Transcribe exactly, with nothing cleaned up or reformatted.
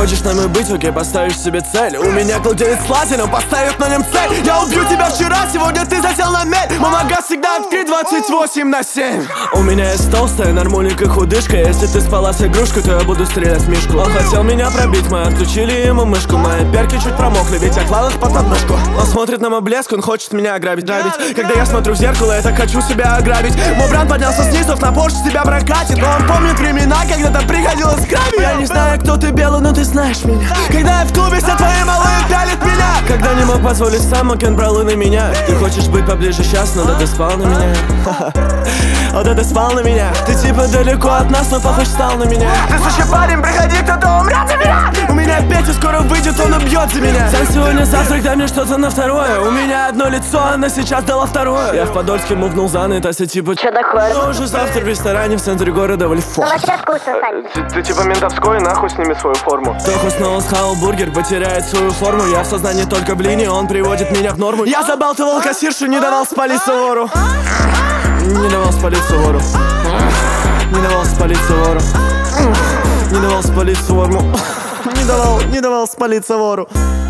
хочешь нами быть, окей, поставишь себе цель. У меня кладет с лазером, поставив на нем цель. Я убью тебя вчера, сегодня ты засел на мель. Мой магаз всегда открыт двадцать восемь на семь. У меня есть толстая нормулика худышка. Если ты спала с игрушкой, то я буду стрелять в мишку. Он хотел меня пробить, мы отключили ему мышку. Мои перки чуть промокли, ведь я клал их под подмышку. Он смотрит на мой блеск, он хочет меня ограбить, грабить. Когда я смотрю в зеркало, я так хочу себя ограбить. Мой брат поднялся снизу, на Порш себя прокатит. Но он помнит времена, когда-то приходилось грабить. Я не знаю, кто ты, белый, но ты знаешь меня. Когда я в клубе, все твои малые пялят меня. Когда не мог позволить сам, Окен брал и на меня. Ты хочешь быть поближе сейчас, но да ты спал на меня. О, да ты спал на меня. Ты типа далеко от нас, но похож стал на меня. Ты сущий парень, приходи, кто-то умрет за меня. У меня Петя скоро выйдет, он убьет за меня. Сам сегодня завтрак, дай мне что-то на второе. У меня одно лицо, она сейчас дала второе. Я в Подольске мувнул занят, Ася типа Чё такое? Ну уже завтра в ресторане в центре города в Альфо. Ну вообще вкусно, Сань. Ты, ты типа ментовской, нахуй сними свою форму. Тоха снова схавал бургер, потеряет свою форму. Я в сознании только блини, он приводит меня в норму. Я забалтывал кассиршу, не давал спалиться вору. Не давал спалиться вору. Не давал спалиться вору. Не давал спалиться вору. Не давал, не давал спалиться вору.